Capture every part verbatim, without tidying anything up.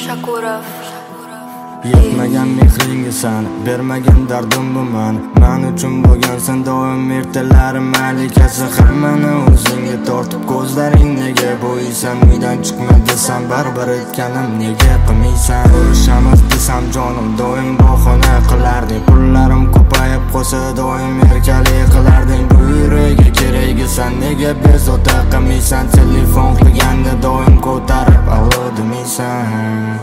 Shakurov. Yetmagan mehringa sani, bermagan dardim bu mani. Men uchun bo'lgansan doim ertalarim malikasi. Hammani o'zingga tortib ko'zlaring nega bo'ysan? Uydan chiqma desam baribir etganim nega qilmaysan? Ko'rishamiz desam jonim doim bahona qilarding. Pullarim ko'payib qolsa doim erkalik qilarding. Bu yuragiga keragisan nega bezovta qilmaysan? Telefon qilganda doim ko'tarib allo demaysan.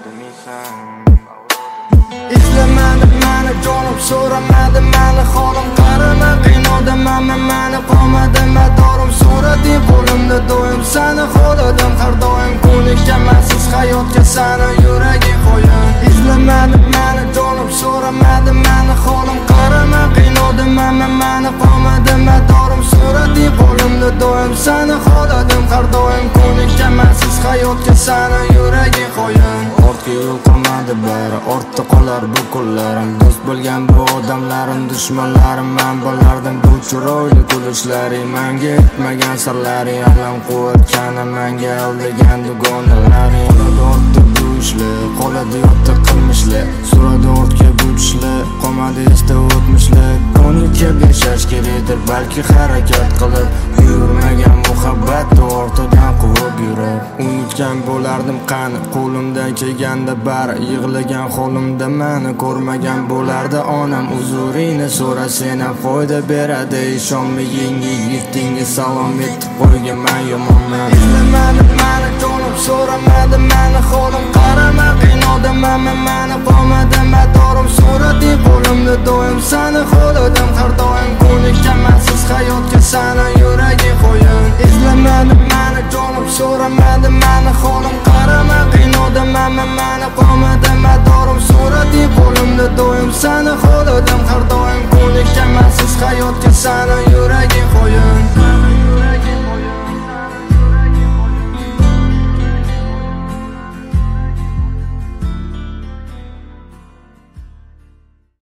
İzlemedi meni jonim, so'ramadi meni holim. Qarama qiynaldim meni, qolmadi madorim. So'rading qo'limda doim seni xohladim. Har doim ko'nikkamasiz hayotga seni yuraging qo'yin. İzlemedi meni jonim, so'ramadi meni holim. Qarama qiynaldim meni, qolmadi madorim. So'rading qo'limda doim seni xohladim. Har doim ko'nikkamasiz hayotga seni yuraging qo'yin. Ortga yo'l qolmadi bari, ortda qolar bu kunlarim. Do'st bo'lgan bu odamlarim dushmanlarim. Men bilardim bu chiroyli kulishlaring. Menga aytmagan sirlaring, alam quvvatgani menga aldagan dugonalaring. Qoladi ortda bu ishlar, qoladi yodda qilmishlar. So'radi ortga bu tushlar, qolmadi esda o'tmishlar. Ko'nikka beshash kerakdir balki harakat qilib. Yurmagan muhabbat ortidan quvib yurib. Unutgan bo'lardim qani, qo'limdan kelganda bari. Yig'lagan holimda meni ko'rmagan bo'lardi onam. Huzuringni so'ra seni foyda beradi. Ishonmagin yigitingga salom etib qo'ygan men yomonman. Izlamadi meni jonim, so'ramadi meni holim. Qarama qiynaldim meni, qolmadi madorim. So'rading qo'limda doim seni xohladim. Har doim ko'nikkamasiz hayotga seni yuraging qo'yin. Izlamadi meni jonim, so'ramadi meni holim. Qarama qiynaldim meni, qolmadi madorim. So'rading qo'limda doim seni xohladim. Har doim ko'nikkamasiz hayotga seni yuraging qo'yin.